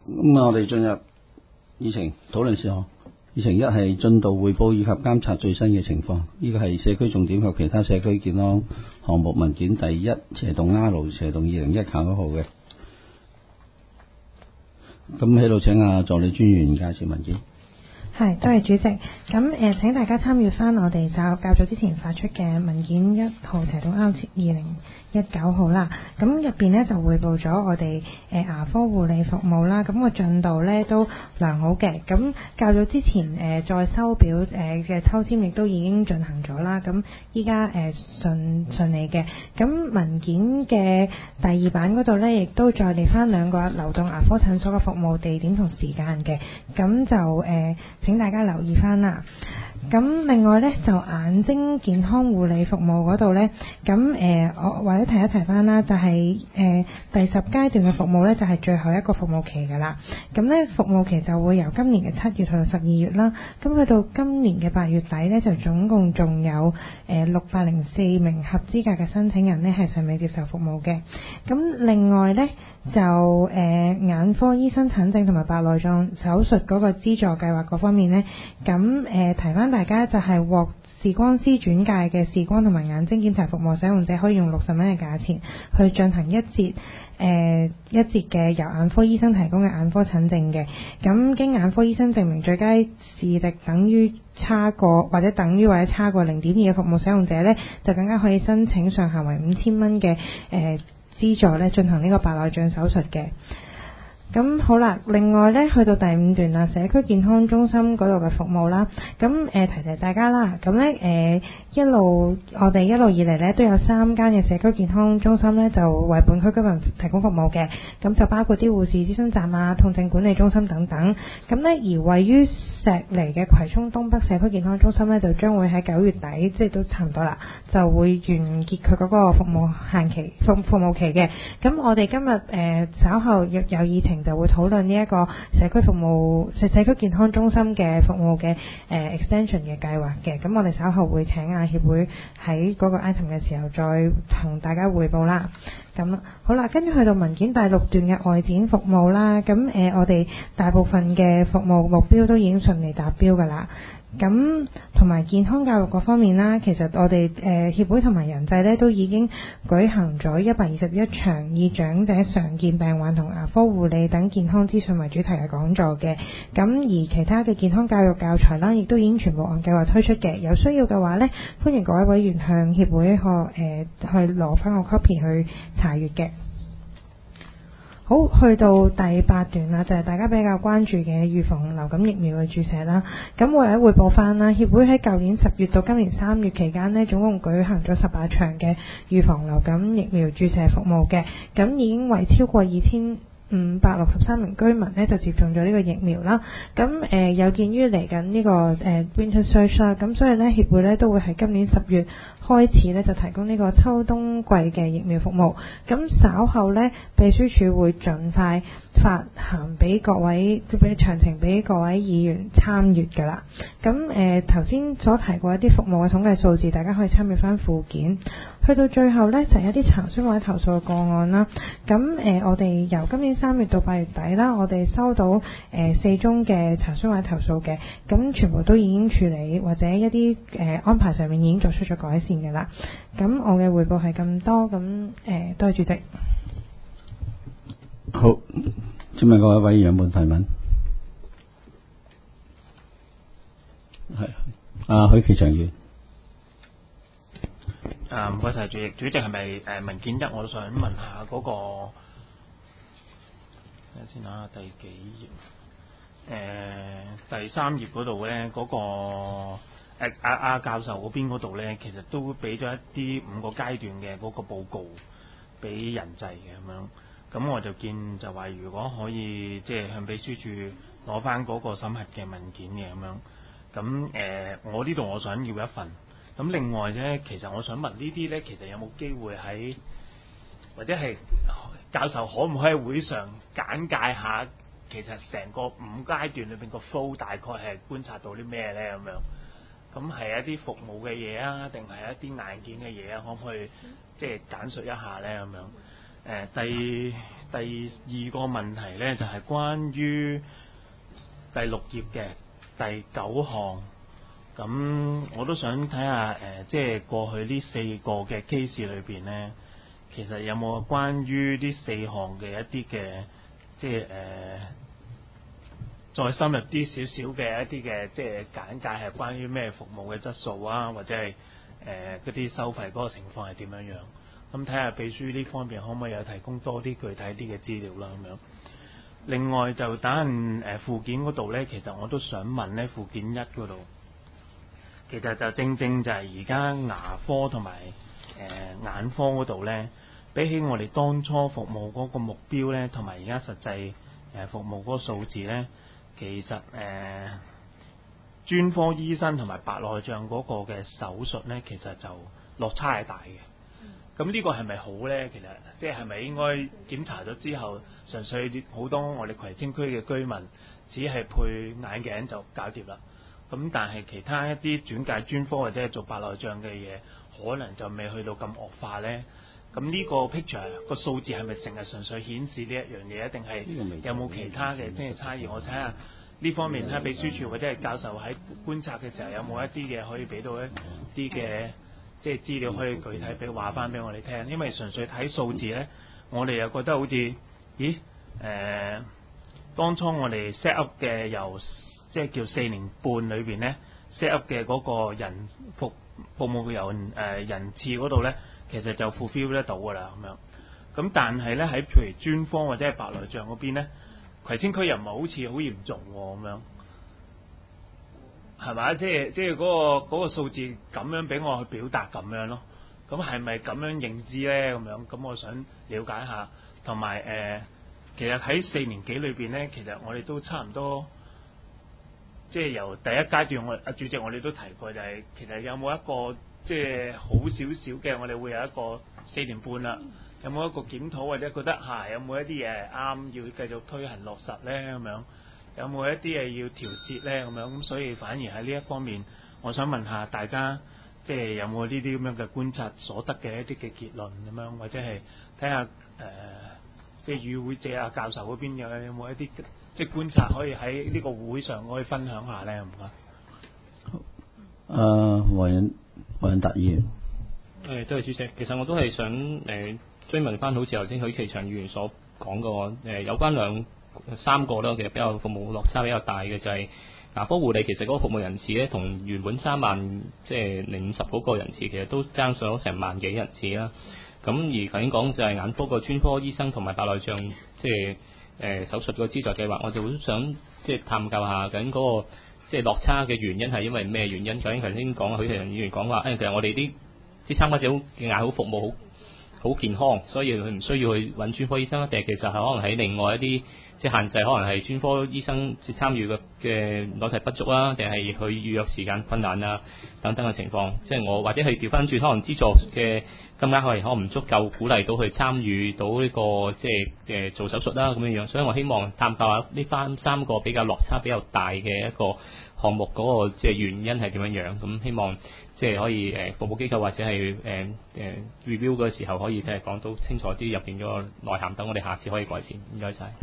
咁我哋進入議程討論事項。議程一係進度匯報以及監察最新嘅情況。呢個係社區重點及其他社區健康項目文件第1/R/2019號嘅。咁喺度請助理專員介紹文件。 係，多謝主席。咁請大家參與翻我哋較早之前發出嘅文件1/R/2019號啦。咁入邊呢就匯報咗我哋牙科護理服務啦。咁個進度呢都良好嘅。咁較早之前再收表嘅抽籤亦都已經進行咗啦。咁依家順利嘅。咁文件嘅第2版嗰度呢，亦都再列翻2個流動牙科診所嘅服務地點同時間嘅。咁就請大家留意翻啦。咁另外呢，就眼睛健康護理服務嗰度呢，咁我或者提一提翻啦，就係第10階段嘅服務呢，就係最後一個服務期㗎啦。咁呢服務期就會由今年嘅7月去到12月啦。咁去到今年嘅8月底呢，就總共仲有604名合資格嘅申請人呢係尚未接受服務嘅。咁另外呢，就眼科醫生診症同埋白內障手術嗰個資助計劃嗰方面呢，咁提翻大家就係獲視光師轉介嘅視光同埋眼睛檢查服務使用者可以用60蚊嘅價錢去進行一節嘅由眼科醫生提供嘅眼科診症嘅。咁經眼科醫生證明最佳視力等於差過或者差過0.2嘅服務使用者呢，就更加可以申請上限為5000蚊嘅資助呢進行呢個白內障手術嘅。咁好啦，另外呢，去到第5段啦，社區健康中心嗰度嘅服務啦。咁提大家啦，咁呢我哋一路以嚟呢，都有3間嘅社區健康中心呢，就為本區居民提供服務嘅。咁就包括啲護士諮詢站啊、痛症管理中心等等。咁呢，而位於石籬嘅葵涌東北社區健康中心呢，就將會喺9月底，即係都差唔多啦，就會完結佢嗰個服務期嘅。咁我哋今日稍後有議程就會討論呢一個社區健康中心嘅服務嘅extension 嘅計劃嘅。咁我哋稍後會請協會喺嗰個 item 嘅時候再同大家匯報啦。咁好啦，跟住去到文件第6段嘅外展服務啦。咁我哋大部分嘅服務目標都已經順利達標㗎啦。咁同埋健康教育嗰方面啦，其實我哋協會同埋人際呢都已經舉行咗121場以長者常見病患同牙科護理等健康資訊為主題嘅講座嘅。咁而其他嘅健康教育教材啦，亦都已經全部按計劃推出嘅。有需要嘅話呢，歡迎各位委員向協會去攞翻個 copy 去查閱嘅。好，去到第8段啦，就係大家比較關注嘅預防流感疫苗嘅注射啦。咁我喺匯報翻啦，協會喺舊年10月到今年3月期間呢，總共舉行咗18場嘅預防流感疫苗注射服務嘅。咁已經為超過2563名居民呢就接種咗呢個疫苗啦。咁有見於嚟緊呢個Winter Surge 啦，咁所以呢協會呢都會喺今年10月開始呢就提供呢個秋冬季嘅疫苗服務。咁稍後呢，秘書處會盡快發函俾各位，即係詳情俾各位議員參閱㗎啦。咁頭先所提過一啲服務嘅統計數字，大家可以參閱翻附件。去到最後呢，就係一啲查詢或者投訴嘅個案啦。咁我哋由今年3月到8月底啦，我哋收到4宗嘅查詢或者投訴嘅，咁全部都已經處理，或者一啲安排上面已經作出咗改善嘅啦。咁我嘅匯報係咁多，咁多謝主席。 好，請問各位委員有冇提問？係許其長議員。 唔該晒主席。主席係咪文件1？我都想問下嗰、個睇下先啦，第幾頁？第3頁嗰度咧，嗰、個教授嗰邊嗰度咧，其實都俾咗一啲5個階段嘅嗰個報告俾人際嘅咁樣。咁我就見就話，如果可以即係向秘書處攞翻嗰個審核嘅文件嘅咁樣。咁我呢度我想要一份。咁另外咧，其實我想問呢啲咧，其實有冇機會喺或者係教授可唔可以喺會上簡介下，其實成個5階段裏邊個 flow 大概係觀察到啲咩咧咁樣？咁係一啲服務嘅嘢啊，定係一啲硬件嘅嘢啊？可唔可以即係簡述一下咧咁樣？ 第二個問題呢，就係關於第6頁嘅第9項。咁我都想睇下即係過去呢4個嘅 case 裏邊呢，其實有冇關於呢4項嘅一啲嘅即係再深入啲少少嘅一啲嘅即係簡介，係關於咩服務嘅質素啊，或者係嗰啲收費嗰個情況係點樣樣？咁睇下秘書呢方面可唔可以有提供多啲具體啲嘅資料啦咁樣。另外就等陣附件嗰度呢，其實我都想問呢，附件1嗰度，其實就正就係而家牙科同埋眼科嗰度呢，比起我哋當初服務嗰個目標呢，同埋而家實際服務嗰個數字呢，其實專科醫生同埋白內障嗰個嘅手術呢，其實就落差係大嘅。咁呢個係咪好呢？其實即係咪應該檢查咗之後，純粹好多我哋葵青區嘅居民只係配眼鏡就搞掂啦。咁但係其他一啲轉介專科或者係做白內障嘅嘢，可能就未去到咁惡化呢。咁呢個 picture 個數字係咪成日純粹顯示呢一樣嘢，定係有冇其他嘅即係差異？我睇下呢方面，睇下秘書處或者係教授喺觀察嘅時候，有冇一啲嘅可以俾到一啲嘅即係資料可以具體俾話翻俾我哋聽。因為純粹睇數字呢，我哋又覺得好似當初我哋 set up 嘅由即係叫4年半裏邊呢 set up 嘅嗰個人服務嘅人次嗰度呢，其實就 fulfill 得到㗎啦咁樣。咁但係呢，喺譬如專科或者係白內障嗰邊呢，葵青區又唔係好似好嚴重喎咁樣，係咪？即係嗰個數字咁樣俾我去表達咁樣咯。咁係咪咁樣認知呢？咁樣咁我想了解下，同埋其實喺4年幾裏邊呢，其實我哋都差唔多。即係由第一階段，主席我哋都提過，就係其實有冇一個即係好少少嘅，我哋會有一個4年半啦，有冇一個檢討或者覺得有冇一啲嘢係啱要繼續推行落實咧咁樣，有冇一啲嘢要調節咧咁樣，咁所以反而喺呢一方面，我想問下大家，即係有冇呢啲咁樣嘅觀察所得嘅一啲嘅結論咁樣，或者係睇下即係與會者教授嗰邊有冇一啲即係觀察可以喺呢個會上可以分享下咧，唔該。 黃仁達議員。 多謝主席。其實我都係想追問翻，好似頭先許其祥議員所講嘅有關三個啦，其實比較服務落差比較大嘅就係牙科護理，其實嗰個服務人次咧，同原本3萬即係050嗰個人次，其實都爭上成萬幾人次啦。咁而頭先講就係眼科個專科醫生同埋白內障即係手術個資助計劃，我就好想即係探究下究竟嗰個即係落差嘅原因係因為咩原因？究竟頭先講許其祥議員講話其實我哋啲參加者嘅眼好服務好健康，所以佢唔需要去揾專科醫生，定係其實係可能喺另外一啲即係限制，可能係專科醫生即係參與嘅攞題不足啊，定係佢預約時間困難啊等等嘅情況。即係我或者係調翻轉，可能資助嘅金額可能唔足夠鼓勵到佢參與到呢個即係做手術啦咁樣樣。所以我希望探究下呢翻3個比較落差比較大嘅一個項目嗰個即係原因係點樣樣。咁希望即係可以服務機構或者係review 嘅時候可以講到清楚啲入邊嗰個內涵，等我哋下次可以改善。唔該晒。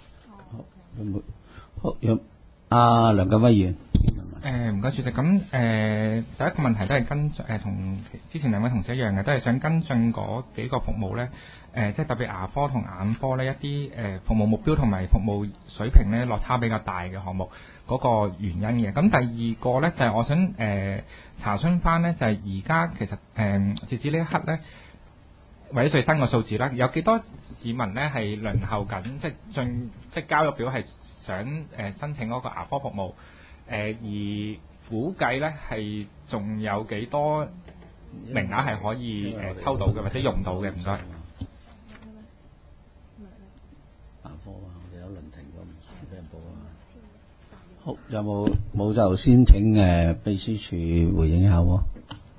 好，有梁繼威議員。 唔該主席。咁第一個問題都係跟同之前2位同事一樣嘅，都係想跟進嗰幾個服務咧。即係特別牙科同眼科呢一啲服務目標同埋服務水平咧落差比較大嘅項目嗰個原因嘅。咁第二個咧就係我想查詢翻咧，就係而家其實截至呢一刻咧，或者最新嘅數字啦，有幾多市民咧係輪候緊，即係交咗表係想申請嗰個牙科服務，而估計咧係仲有幾多名額係可以抽到嘅或者用到嘅？唔該。 牙科啊，我哋有輪停咗，唔俾人報啊。好，有冇就先請秘書處回應一下喎。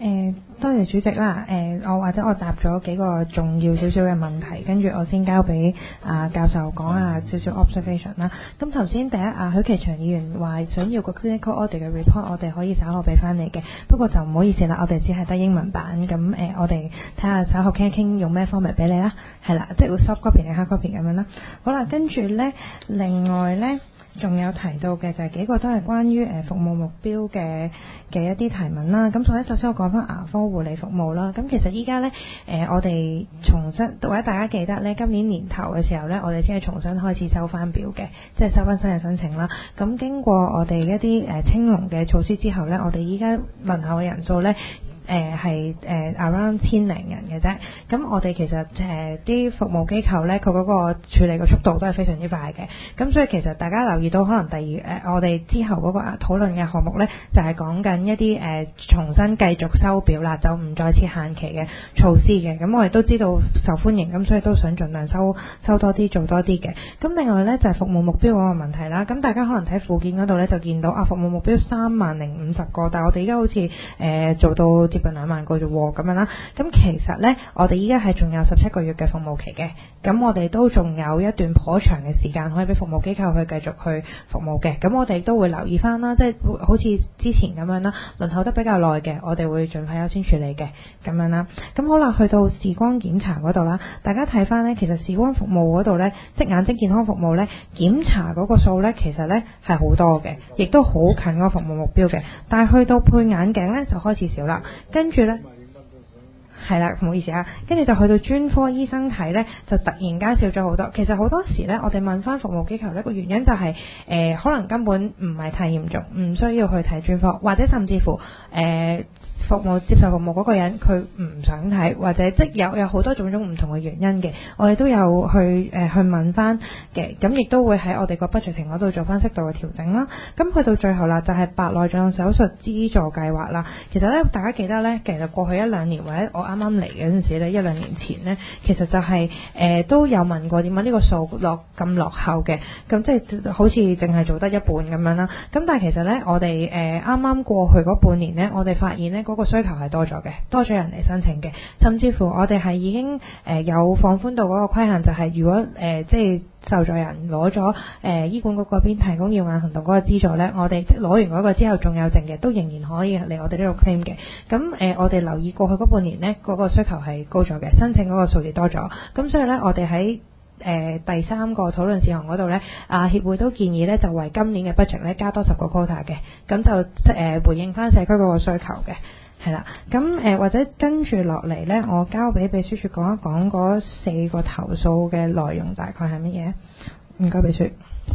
多謝主席啦。我答咗幾個重要少少嘅問題，跟住我先交俾教授講下少少 observation 啦。咁頭先第一許其祥議員話想要個 clinical audit 嘅 report， 我哋可以稍後俾翻你嘅，不過就唔好意思啦，我哋只係得英文版。咁我哋睇下稍後傾一傾用咩 format 俾你啦。係啦，即係會 soft copy 定 hard copy 咁樣啦。好啦，跟住咧，另外咧。仲有提到嘅就係幾個都係關於服務目標嘅一啲提問啦。咁首先我講翻牙科護理服務啦。咁其實依家咧我哋重新或者大家記得咧，今年年頭嘅時候咧，我哋先係重新開始收翻表嘅，即係收翻新嘅申請啦。咁經過我哋一啲清龍嘅措施之後咧，我哋依家輪候嘅人數咧。係around 1000零人嘅啫，咁我哋其實啲服務機構咧，佢嗰個處理嘅速度都係非常之快嘅，咁所以其實大家留意到，可能我哋之後嗰個討論嘅項目咧，就係講緊一啲重新繼續收表啦，就唔再設限期嘅措施嘅，咁我哋都知道受歡迎，咁所以都想盡量收多啲，做多啲嘅。咁另外咧就係服務目標嗰個問題啦，咁大家可能睇附件嗰度咧就見到服務目標30050個，但係我哋而家好似做到接近2萬個啫喎，咁樣啦。咁其實呢，我哋依家係仲有17個月嘅服務期嘅，咁我哋都仲有一段頗長嘅時間可以俾服務機構去繼續去服務嘅。咁我哋都會留意翻啦，即係好似之前咁樣啦，輪候得比較耐嘅，我哋會盡快優先處理嘅，咁樣啦。咁好啦，去到視光檢查嗰度啦，大家睇翻呢，其實視光服務嗰度呢，即眼睛健康服務呢，檢查嗰個數呢，其實呢係好多嘅，亦都好近嗰個服務目標嘅。但係去到配眼鏡呢，就開始少啦。跟住呢，係啦，唔好意思啊，跟住就去到專科醫生睇呢，就突然間少咗好多。其實好多時呢，我哋問翻服務機構呢個原因就係可能根本唔係太嚴重，唔需要去睇專科，或者甚至乎接受服務嗰個人佢唔想睇，或者即有好多種唔同嘅原因嘅，我哋都有去問翻嘅，咁亦都會喺我哋個 budgeting 嗰度做翻適度嘅調整啦。咁去到最後啦，就係白內障手術資助計劃啦。其實咧，大家記得咧，其實過去1-2年或者我啱啱嚟嘅陣時咧，1-2年前咧，其實就係都有問過點解呢個數咁落後嘅，咁即係好似淨係做得一半咁樣啦。咁但係其實咧，我哋啱啱過去嗰半年咧，我哋發現咧嗰個需求係多咗嘅，多咗人嚟申請嘅，甚至乎我哋係已經有放寬到嗰個規限，就係如果即係受助人攞咗醫管局嗰邊提供耀眼行動嗰個資助咧，我哋即係攞完嗰個之後仲有剩嘅，都仍然可以嚟我哋呢度 claim 嘅。咁我哋留意過去嗰半年咧，嗰個需求係高咗嘅，申請嗰個數字多咗。咁所以咧，我哋喺第3個討論事項嗰度咧，協會都建議咧，就為今年嘅 budget 咧加多10個 quota 嘅，咁就回應翻社區嗰個需求嘅。係啦，咁或者跟住落嚟呢，我交俾秘書處講一講嗰4個投訴嘅內容大概係乜嘢？唔該，秘書。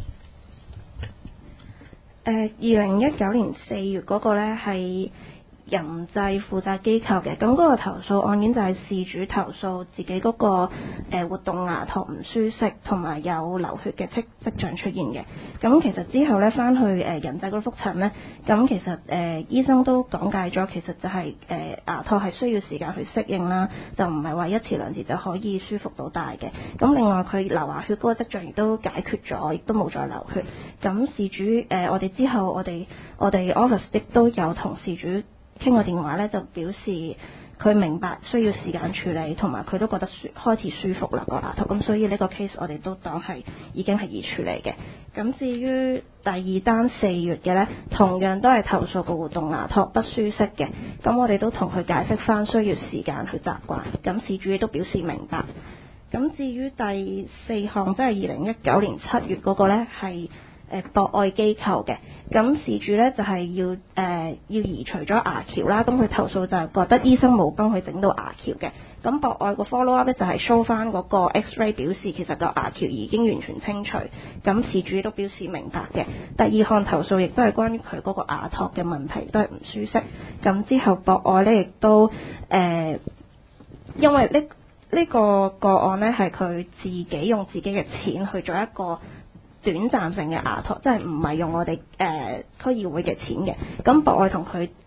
2019年4月嗰個呢係人際負責機構嘅，咁嗰個投訴案件就係事主投訴自己嗰個活動牙托唔舒適，同埋有流血嘅跡象出現嘅。咁其實之後咧翻去人際嗰度覆診咧，咁其實醫生都講解咗，其實就係牙托係需要時間去適應啦，就唔係話一次兩次就可以舒服到大嘅。咁另外佢流牙血嗰個跡象亦都解決咗，亦都冇再流血。咁事主我哋之後我哋 office 亦都有同事主傾個電話咧，就表示佢明白需要時間處理，同埋佢都覺得開始舒服啦個牙托，咁所以呢個 case 我哋都當係已經係易處理嘅。咁至於第2單4月嘅呢，同樣都係投訴個活動牙托不舒適嘅，咁我哋都同佢解釋翻需要時間去習慣，咁事主亦都表示明白。咁至於第4項，即係2019年7月嗰個呢，係博愛機構嘅，咁事主呢就係要移除咗牙橋啦，咁佢投訴就係覺得醫生冇幫佢整到牙橋嘅，咁博愛個 follow up 呢就係 show 翻嗰個 X-ray 表示其實個牙橋已經完全清除，咁事主都表示明白嘅。第2項投訴亦都係關於佢嗰個牙托嘅問題，都係唔舒適，咁之後博愛呢亦都因為呢個個案呢係佢自己用自己嘅錢去做一個短暫性嘅牙托，即係唔係用我哋區議會嘅錢嘅。咁博愛同佢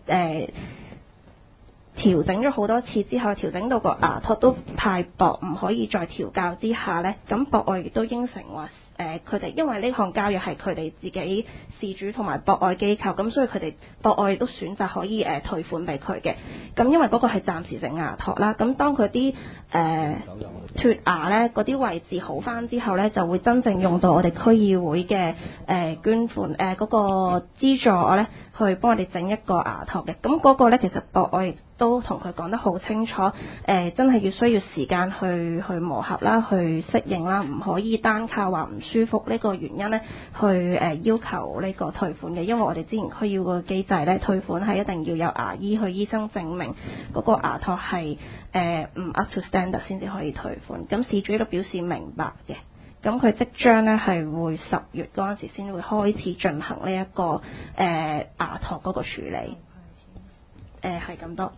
調整咗好多次之後，調整到個牙托都太薄，唔可以再調校之下呢，咁博愛亦都應承話佢哋因為呢項交易係佢哋自己事主同埋博愛機構，咁所以佢哋博愛亦都選擇可以退款俾佢嘅。咁因為嗰個係暫時性牙托啦，咁當佢啲脫牙咧嗰啲位置好翻之後咧，就會真正用到我哋區議會嘅捐款嗰個資助咧，去幫我哋整一個牙托嘅。咁嗰個咧其實博愛都同佢講得好清楚，真係需要時間去磨合啦，去適應啦，唔可以單靠話唔舒服呢個原因咧，去要求呢個退款嘅。因為我哋之前區議會嘅機制咧，退款係一定要有牙醫去醫生證明嗰個牙托係唔 up to standard 先至可以退款。咁事主都表示明白嘅。咁佢即將咧係會10月嗰陣時先會開始進行呢一個牙托嗰個處理。係咁多。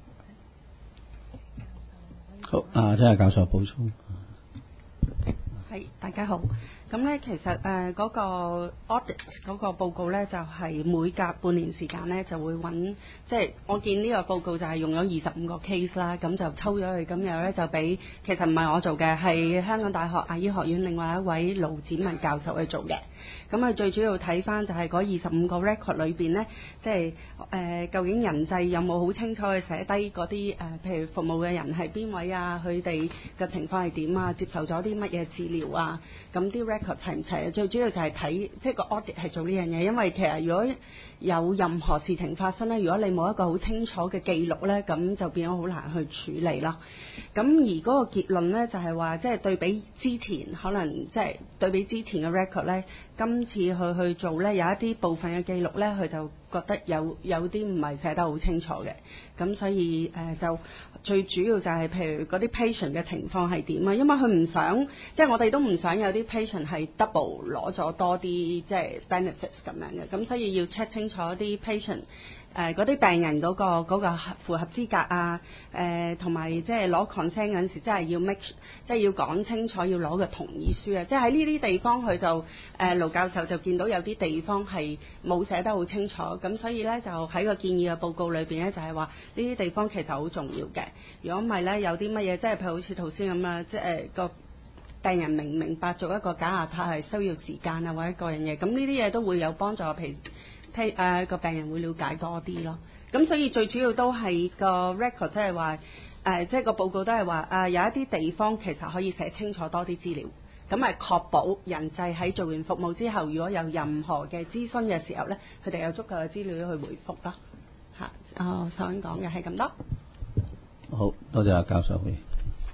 好，真係教授補充。 係，大家好。咁咧，其實嗰個 audit 嗰個報告咧，就係每隔半年時間咧就會揾，即係我見呢個報告就係用咗25個 case 啦，咁就抽咗佢，咁然後咧就俾，其實唔係我做嘅，係香港大學牙醫學院另外一位盧展文教授去做嘅。咁佢最主要睇翻就係嗰25個 record 裏邊咧，即係究竟人際有冇好清楚去寫低嗰啲譬如服務嘅人係邊位啊，佢哋嘅情況係點啊，接受咗啲乜嘢治療啊，咁啲 record 齊唔齊啊？最主要就係睇，即係個 audit 係做呢樣嘢，因為其實如果有任何事情發生咧，如果你冇一個好清楚嘅記錄咧，咁就變咗好難去處理咯。咁而嗰個結論咧就係話，即係對比之前可能即係對比之前嘅 record 咧，今次去做咧有一啲部分嘅記錄咧，佢就覺得有啲唔係寫得好清楚嘅。咁所以就最主要就係譬如嗰啲 patient 嘅情況係點啊？因為佢唔想，即係我哋都唔想有啲 patient 係 double 攞咗多啲即係 benefits 咁樣嘅。咁所以要 check 清楚啲 patient。嗰啲病人嗰個符合資格啊，同埋即係攞 consent 嗰陣時，真係要 make， 即係要講清楚，要攞個同意書啊！即係喺呢啲地方，佢就盧教授就見到有啲地方係冇寫得好清楚，咁所以咧就喺個建議嘅報告裏邊咧，就係話呢啲地方其實好重要嘅。如果唔係咧，有啲乜嘢，即係譬如好似頭先咁啊，即係個病人明唔明白做一個假牙塔係需要時間啊，或者個人嘢，咁呢啲嘢都會有幫助，譬如個病人會了解多啲咯，咁所以最主要都係個 record， 即係話即係個報告都係話有一啲地方其實可以寫清楚多啲資料，咁係確保人際喺做完服務之後，如果有任何嘅諮詢嘅時候咧，佢哋有足夠嘅資料去回覆咯。我想講嘅係咁多。 好多謝阿教授嘅。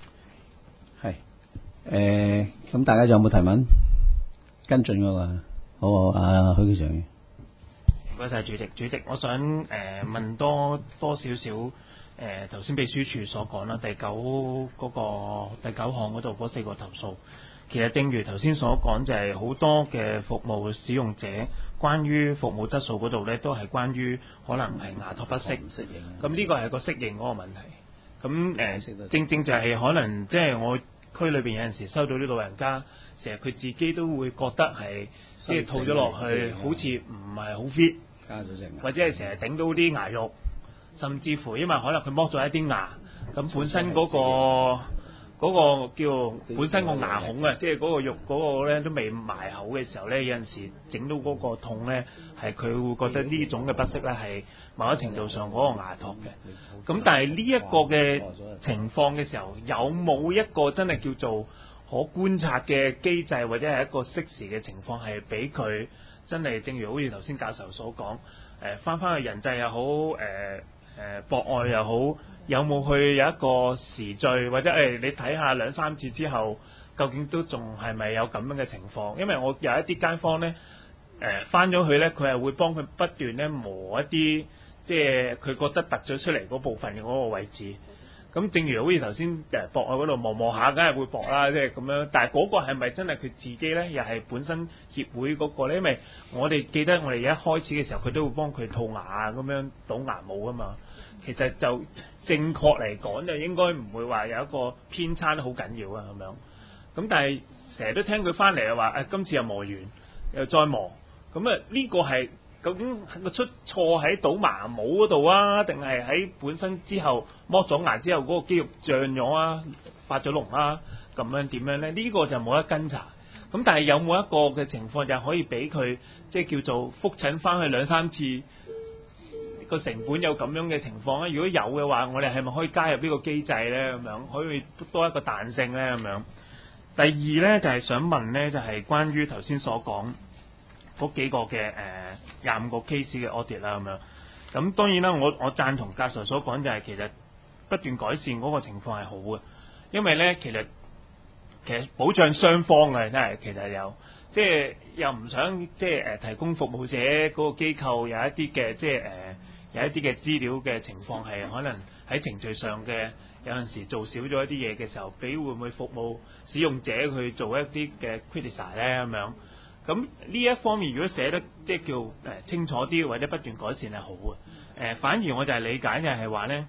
係咁大家有冇提問跟進㗎嘛？好，阿許記長。 唔該晒主席。主席，我想問多少少頭先秘書處所講啦，第九項嗰度嗰4個投訴，其實正如頭先所講，就係好多嘅服務使用者關於服務質素嗰度咧，都係關於可能係牙托不適，咁呢個係個適應嗰個問題。咁正就係可能即係我區裏邊有陣時收到啲老人家，成日佢自己都會覺得係即係吐咗落去，好似唔係好 fit。或者係成日頂到啲牙肉，甚至乎因為可能佢剝咗一啲牙，咁本身嗰個叫本身個牙孔啊，即係嗰個肉嗰個咧都未埋口嘅時候咧，有陣時整到嗰個痛咧，係佢會覺得呢種嘅不適咧係某一程度上嗰個牙托嘅。咁但係呢一個嘅情況嘅時候，有冇一個真係叫做可觀察嘅機制，或者係一個適時嘅情況係俾佢？真係正如好似頭先教授所講，翻去人際又好，博愛又好，有冇去有一個時序，或者你睇下2、3次之後，究竟都仲係咪有咁樣嘅情況？因為我有一啲街坊咧，翻咗去咧，佢係會幫佢不斷咧磨一啲，即係佢覺得突咗出嚟嗰部分嘅嗰個位置。咁正如好似頭先博愛嗰度磨下，梗係會薄啦，即係咁樣。但係嗰個係咪真係佢自己咧？又係本身協會嗰個咧？因為我哋記得我哋一開始嘅時候，佢都會幫佢套牙啊，咁樣倒牙帽啊嘛。其實就正確嚟講，就應該唔會話有一個偏差好緊要啊咁樣。咁但係成日都聽佢翻嚟又話今次又磨完，又再磨。咁呢個係。究竟個出錯喺倒牙帽嗰度啊，定係喺本身之後剝咗牙之後嗰個肌肉脹咗啊，發咗膿啊，咁樣點樣咧？呢個就冇得跟查。 咁但係有冇一個嘅情況就係可以俾佢即係叫做覆診翻去2-3次？個成本有咁樣嘅情況咧，如果有嘅話，我哋係咪可以加入呢個機制咧？咁樣可以多一個彈性咧？咁樣。第二咧就係想問咧，就係關於頭先所講嗰幾個嘅25個 case 嘅 audit 啦，咁樣。咁當然啦，我贊同教授所講，就係其實不斷改善嗰個情況係好嘅，因為咧其實保障雙方嘅真係其實有。即係又唔想即係提供服務者嗰個機構有一啲嘅即係有一啲嘅資料嘅情況係可能喺程序上嘅有陣時做少咗一啲嘢嘅時候，俾會唔會服務使用者去做一啲嘅 criticize 咧咁樣？咁呢一方面如果寫得即係叫清楚啲或者不斷改善係好嘅。反而我就係理解就係話咧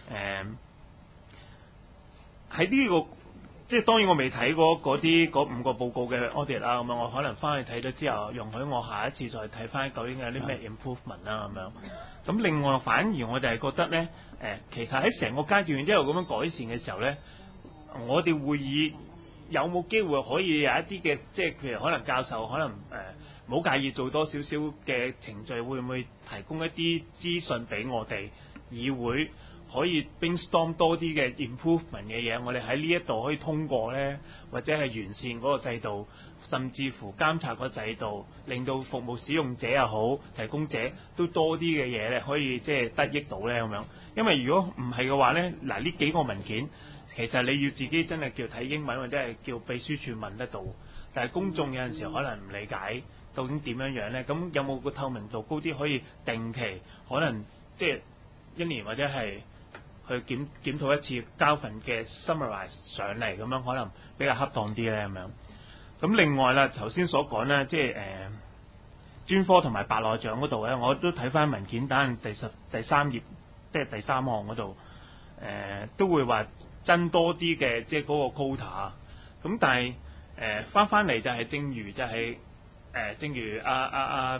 喺呢個。即係當然我未睇過嗰5個報告嘅 audit 啦，咁樣我可能翻去睇咗之後，容許我下一次再睇翻究竟有啲咩 improvement 啦咁樣。咁另外反而我就係覺得咧，其實喺成個階段一路咁樣改善嘅時候咧，我哋會議有冇機會可以有一啲嘅，即係譬如可能教授可能冇介意做多少少嘅程序，會唔會提供一啲資訊俾我哋議會？可以 brainstorm 多啲嘅 improvement 嘅嘢，我哋喺呢一度可以通過呢，或者係完善嗰個制度，甚至乎監察個制度，令到服務使用者又好，提供者都多啲嘅嘢咧，可以即係得益到呢咁樣。因為如果唔係嘅話呢，嗱呢幾個文件其實你要自己真係叫睇英文或者係叫秘書處問得到，但係公眾有陣時可能唔理解究竟點樣樣呢。咁有冇個透明度高啲，可以定期可能即係1年或者係去檢討一次，交份嘅 summarize 上嚟，咁樣可能比較恰當啲咧咁樣。咁另外啦，頭先所講咧，即係專科同埋白內障嗰度咧，我都睇翻文件單第3頁，即係第3項嗰度，都會話增多啲嘅，即係嗰個 quota。咁但係翻嚟就係正如阿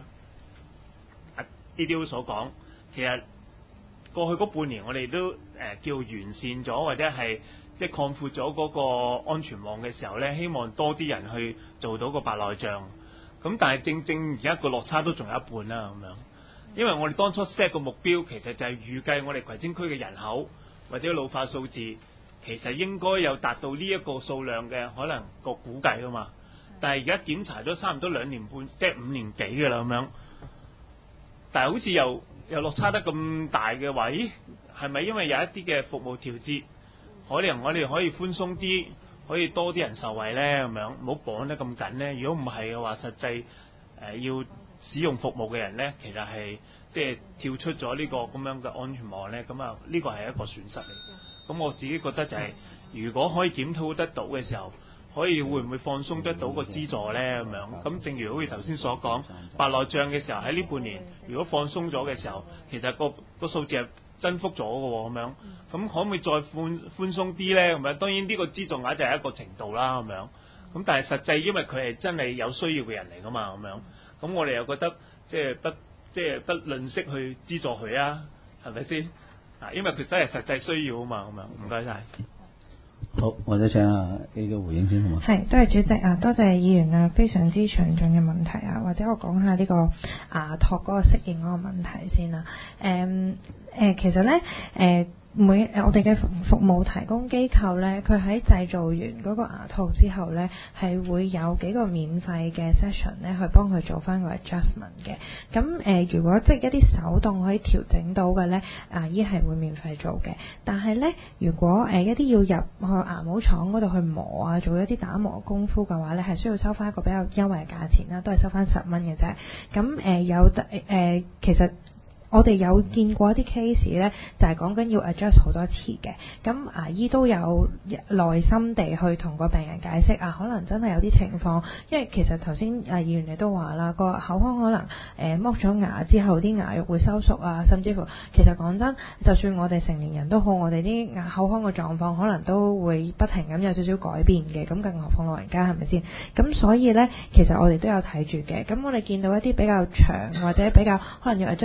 EDO所講，其實過去嗰半年我哋都叫完善咗，或者係即係擴闊咗嗰個安全網嘅時候咧，希望多啲人去做到個白內障。咁但係正而家個落差都仲有一半啦咁樣，因為我哋當初 set 個目標其實就係預計我哋葵青區嘅人口或者老化數字，其實應該有達到呢一個數量嘅可能個估計噶嘛。但係而家檢查咗差唔多2年半，即係5年幾㗎啦咁樣，但係好似又落差得咁大嘅話，咦係咪因為有一啲嘅服務調節，可能我哋可以寬鬆啲，可以多啲人受惠呢？咁樣，唔好綁得咁緊呢。如果唔係嘅話，實際要使用服務嘅人呢，其實係即係跳出咗呢個咁樣嘅安全網呢。咁啊呢個係一個損失嚟。咁我自己覺得就係、如果可以檢討得到嘅時候，會唔會放鬆得到個資助呢？咁樣，咁正如好似頭先所講，白內障嘅時候喺呢半年，如果放鬆咗嘅時候，其實個數字係增幅咗嘅喎，咁樣，咁可唔可以再寬鬆啲呢？咁樣，當然呢個資助額就係一個程度啦，咁樣，咁但係實際因為佢係真係有需要嘅人嚟噶嘛，咁樣，咁我哋又覺得即係不吝嗇去資助佢啊，係咪先？啊，因為佢真係實際需要啊嘛，咁樣，唔該晒。 好，或者請呢個回應先好嘛？ 係，多謝主席啊，多謝議員啊，非常之詳盡嘅問題啊，或者我講下呢個牙托嗰個適應嗰個問題先啦。其實咧我哋嘅服務提供機構咧，佢喺製造完嗰個牙套之後咧，係會有幾個免費嘅 session 咧，去幫佢做翻個 adjustment 嘅。咁如果即係一啲手動可以調整到嘅咧，牙醫係會免費做嘅。但係咧，如果一啲要入去牙模廠嗰度去磨啊，做一啲打磨功夫嘅話咧，係需要收翻一個比較優惠嘅價錢啦，都係收翻10蚊嘅啫。咁其實我哋有見過一啲 case 咧，就係講緊要 adjust 好多次嘅。咁牙醫都有耐心地去同個病人解釋啊，可能真係有啲情況，因為其實頭先議員你都話啦，個口腔可能剝咗牙之後啲牙肉會收縮啊，甚至乎其實講真，就算我哋成年人都好，我哋啲牙口腔嘅狀況可能都會不停咁有少少改變嘅，咁更何況老人家係咪先？咁所以咧，其實我哋都有睇住嘅。咁我哋見到一啲比較長或者比較可能要 adjust 比較耐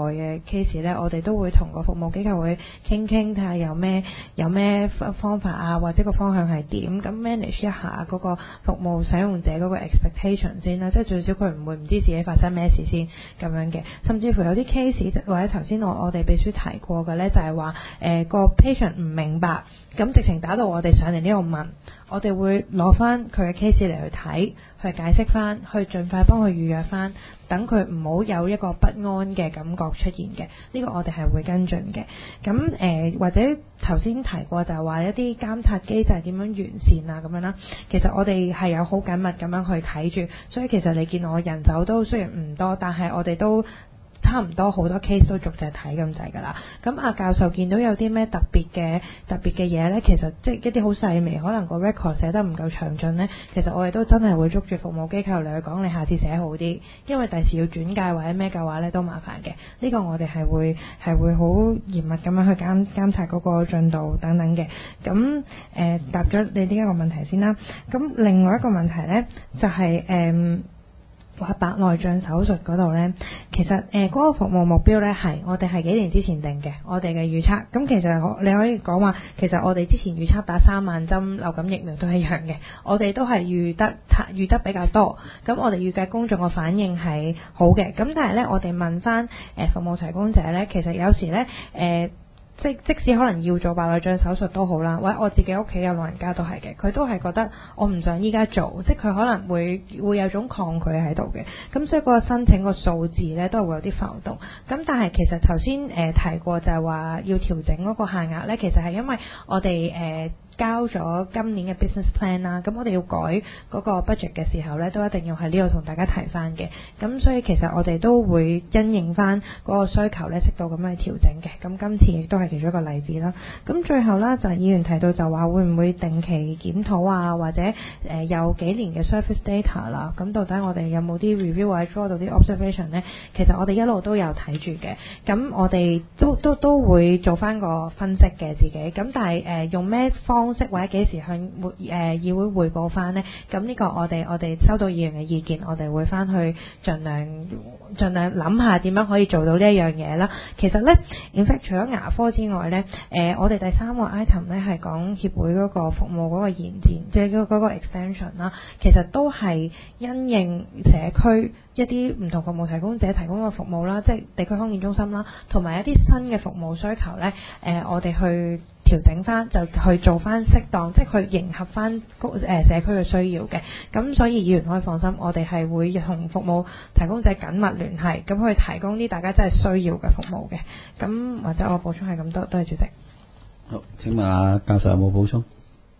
嘅 case 咧，我哋都會同個服務機構會傾睇下有咩方法啊，或者個方向係點，咁 manage 一下嗰個服務使用者嗰個 expectation 先啦，即係最少佢唔會唔知自己發生咩事先咁樣嘅。甚至乎有啲 case 或者頭先我哋秘書提過嘅咧，就係話個 patient 唔明白，咁直情打到我哋上嚟呢度問，我哋會攞翻佢嘅 case 嚟去睇，去解釋翻，去盡快幫佢預約翻，等佢唔好有一個不安嘅感覺出現嘅。呢個我哋係會跟進嘅。咁或者頭先提過就係話一啲監察機制點樣完善啊咁樣啦。其實我哋係有好緊密咁樣去睇住，所以其實你見我人手都雖然唔多，但係我哋都差唔多好多 case 都逐隻睇咁滯㗎啦。咁阿教授見到有啲咩特別嘅嘢呢？其實即係一啲好細微，可能個 record 寫得唔夠詳盡呢。其實我哋都真係會捉住服務機構嚟去講，你下次寫好啲，因為第時要轉介或者咩嘅話呢都麻煩嘅。呢個我哋係會好嚴密咁樣去監察嗰個進度等等嘅。咁答咗你呢一個問題先啦。咁另外一個問題呢，就係話白內障手術嗰度呢，其實嗰個服務目標呢，係我哋係幾年之前定嘅，我哋嘅預測。咁其實你可以講話，其實我哋之前預測打3萬針流感疫苗都係一樣嘅，我哋都係預得比較多。咁我哋預計公眾嘅反應係好嘅。咁但係呢，我哋問翻服務提供者呢，其實有時呢，即使可能要做白內障手術都好啦，或者我自己屋企有老人家都係嘅，佢都係覺得我唔想依家做，即係佢可能會有種抗拒喺度嘅，咁所以嗰個申請個數字呢都係會有啲浮動。咁但係其實頭先提過就係話要調整嗰個限額呢，其實係因為我哋交咗今年嘅 business plan 啦，咁我哋要改嗰個 budget 嘅時候呢，都一定要喺呢度同大家提翻嘅。咁所以其實我哋都會因應翻嗰個需求呢，適度咁樣去調整嘅。咁今次亦都係其中一個例子啦。咁最後啦，就係議員提到就話會唔會定期檢討啊，或者有幾年嘅 service data 啦。咁到底我哋有冇啲 review 或者 draw 到啲 observation 呢？其實我哋一路都有睇住嘅。咁我哋都會做翻個分析嘅自己。咁但係用咩方式或者幾時向議會匯報翻呢？咁呢個我哋收到議員嘅意見，我哋會翻去盡量諗下點樣可以做到呢一樣嘢啦。其實呢 in fact 除咗牙科之外呢，我哋第3個 item 呢係講協會嗰個服務嗰個延展，即係嗰個 extension 啦。其實都係因應社區一啲唔同服務提供者提供嘅服務啦，即係地區康健中心啦，同埋一啲新嘅服務需求呢，我哋去調整翻，就去做翻適當，即係去迎合翻社區嘅需要嘅。咁所以議員可以放心，我哋係會同服務提供者緊密聯繫，咁去提供啲大家真係需要嘅服務嘅。咁或者我補充係咁多，多謝主席。 好，請問阿教授有冇補充？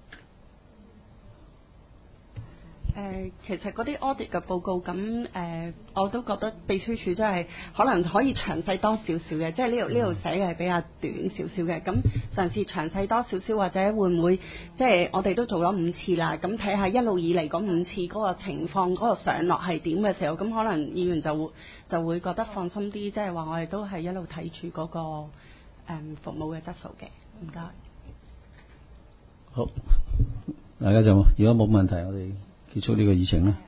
其實嗰啲 audit 嘅報告咁我都覺得秘書處真係可能可以詳細多少少嘅，即係呢度寫嘅係比較短少少嘅。咁嘗試詳細多少少，或者會唔會即係我哋都做咗5次啦，咁睇下一路以嚟嗰5次嗰個情況嗰個上落係點嘅時候，咁可能議員就會覺得放心啲，即係話我哋都係一路睇住嗰個服務嘅質素嘅。唔該。 好，大家就如果冇問題，我哋結束呢個議程啦。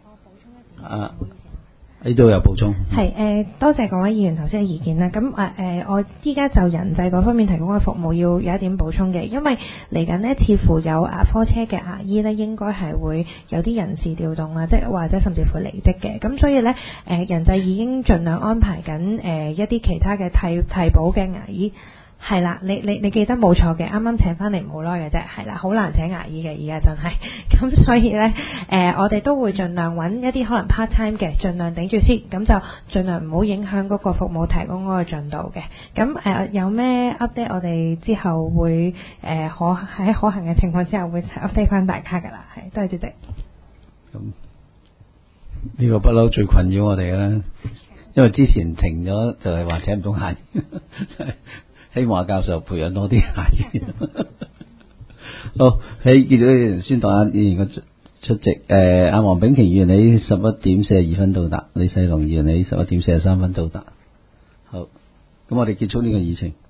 呢度有補充。 係多謝各位議員頭先嘅意見啦。咁我依家就人際嗰方面提供嘅服務要有一點補充嘅，因為嚟緊呢，似乎有牙科車嘅牙醫呢，應該係會有啲人事調動啊，即係或者甚至乎離職嘅。咁所以呢，人際已經盡量安排緊一啲其他嘅替補嘅牙醫。係啦，你記得冇錯嘅，啱啱請翻嚟冇耐嘅啫，係啦，好難請牙醫嘅，而家真係。咁所以呢，我哋都會盡量揾一啲可能 part time 嘅，盡量頂住先，咁就盡量唔好影響嗰個服務提供嗰個進度嘅。咁有咩 update，我哋之後會喺可行嘅情況之下會 update 翻大家㗎啦。係，多謝主席。 咁呢個不嬲最困擾我哋啦，因為之前停咗就係話請唔到牙醫。希望阿教授培養多啲牙醫。好，喺結咗呢宣讀下議員嘅出席。阿黃炳琦議員你11:42到達，李世龍議員你11:43到達。好，咁我哋結束呢個議程。